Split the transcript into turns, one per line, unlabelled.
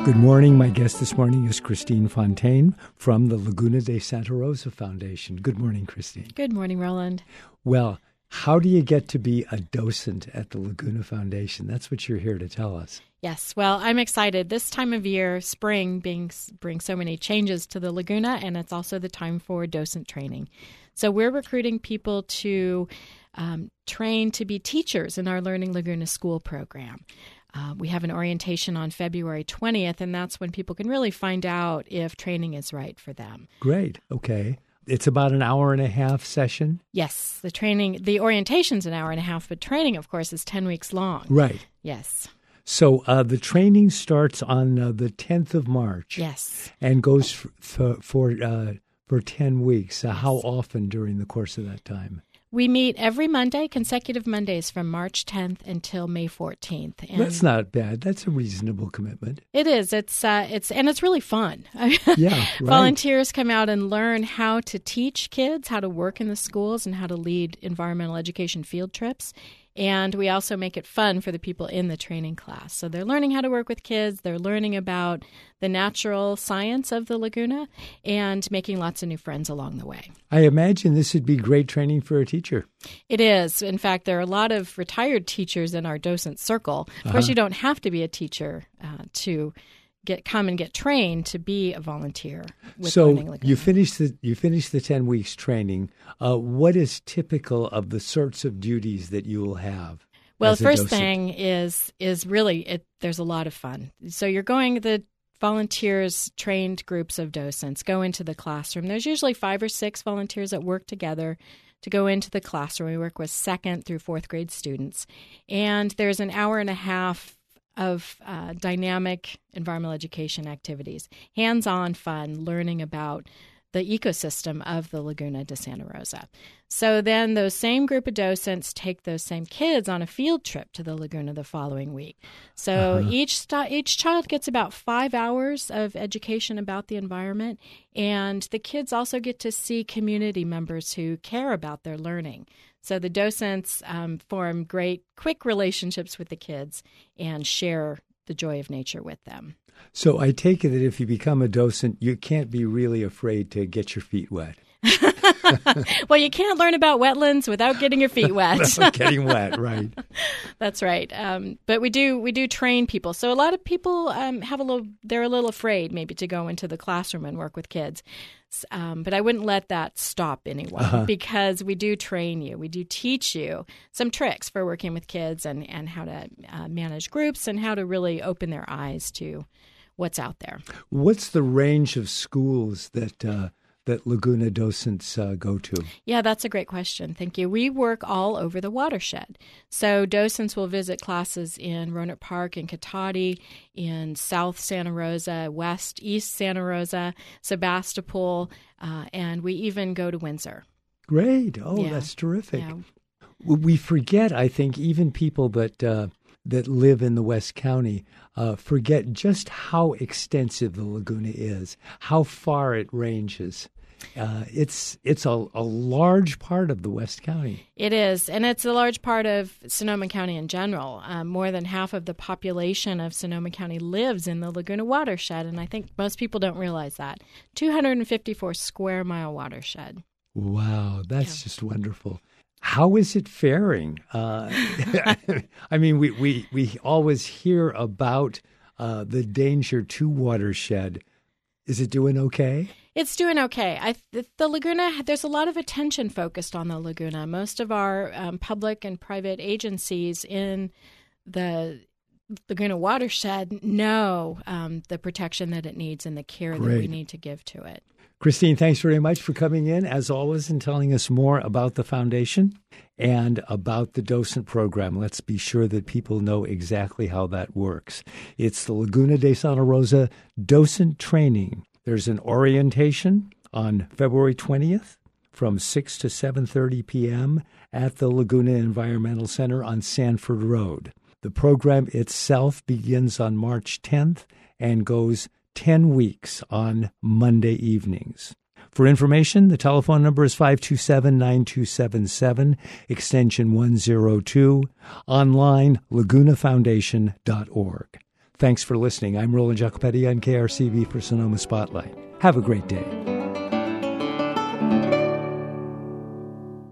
Good morning. My guest this morning is Christine Fontaine from the Laguna de Santa Rosa Foundation. Good morning, Christine.
Good morning, Roland.
Well, how do you get to be a docent at the Laguna Foundation? That's what you're here to tell us.
Yes, well, I'm excited. This time of year, spring, brings so many changes to the Laguna, and it's also the time for docent training. So we're recruiting people to train to be teachers in our Learning Laguna School program. We have an orientation on February 20th, and that's when people can really find out if training is right for them.
Great. Okay. It's about an hour and a half session?
Yes. The orientation's an hour and a half, but training, of course, is 10 weeks long.
Right.
Yes.
So the training starts on the 10th of March.
Yes.
And goes for 10 weeks. How often during the course of that time?
We meet every Monday, consecutive Mondays from March 10th until May 14th. And
that's not bad. That's a reasonable commitment.
It is. It's really fun.
Yeah, right.
Volunteers come out and learn how to teach kids, how to work in the schools, and how to lead environmental education field trips. And we also make it fun for the people in the training class. So they're learning how to work with kids. They're learning about the natural science of the Laguna and making lots of new friends along the way.
I imagine this would be great training for a teacher.
It is. In fact, there are a lot of retired teachers in our docent circle. Of course, you don't have to be a teacher to come and get trained to be a volunteer with Learning Laguna.
You finish the 10 weeks training. What is typical of the sorts of duties that you will have?
Well, the first thing is really there's a lot of fun. So the volunteers, trained groups of docents go into the classroom. There's usually 5 or 6 volunteers that work together to go into the classroom. We work with 2nd through 4th grade students. And there's an hour and a half of dynamic environmental education activities, hands-on fun, learning about the ecosystem of the Laguna de Santa Rosa. So then those same group of docents take those same kids on a field trip to the Laguna the following week. So each child gets about 5 hours of education about the environment, and the kids also get to see community members who care about their learning. So the docents form great, quick relationships with the kids and share the joy of nature with them.
So I take it that if you become a docent, you can't be really afraid to get your feet wet.
Well, you can't learn about wetlands without getting your feet wet.
Without getting wet, right.
That's right. But we do train people. So a lot of people they're a little afraid maybe to go into the classroom and work with kids. But I wouldn't let that stop anyone because we do train you. We do teach you some tricks for working with kids and how to manage groups and how to really open their eyes to what's out there.
What's the range of schools that Laguna docents go to?
Yeah, that's a great question. Thank you. We work all over the watershed. So docents will visit classes in Rohnert Park, in Cotati, in South Santa Rosa, East Santa Rosa, Sebastopol, and we even go to Windsor.
Great. Oh, yeah. That's terrific. Yeah. We forget, I think, even people that live in the West County forget just how extensive the Laguna is, how far it ranges. It's a large part of the West County.
It is, and it's a large part of Sonoma County in general. More than half of the population of Sonoma County lives in the Laguna watershed, and I think most people don't realize that. 254 square mile watershed.
Wow, that's just wonderful. How is it faring? I mean, we always hear about the danger to watershed. Is it doing okay?
It's doing okay. The Laguna, there's a lot of attention focused on the Laguna. Most of our public and private agencies in the Laguna watershed know the protection that it needs and the care that we need to give to it.
Christine, thanks very much for coming in, as always, and telling us more about the foundation and about the docent program. Let's be sure that people know exactly how that works. It's the Laguna de Santa Rosa Docent Training. There's an orientation on February 20th from 6 to 7:30 p.m. at the Laguna Environmental Center on Sanford Road. The program itself begins on March 10th and goes 10 weeks on Monday evenings. For information, the telephone number is 527-9277, extension 102, online lagunafoundation.org. Thanks for listening. I'm Roland Jacopetti on KRCV for Sonoma Spotlight. Have a great day.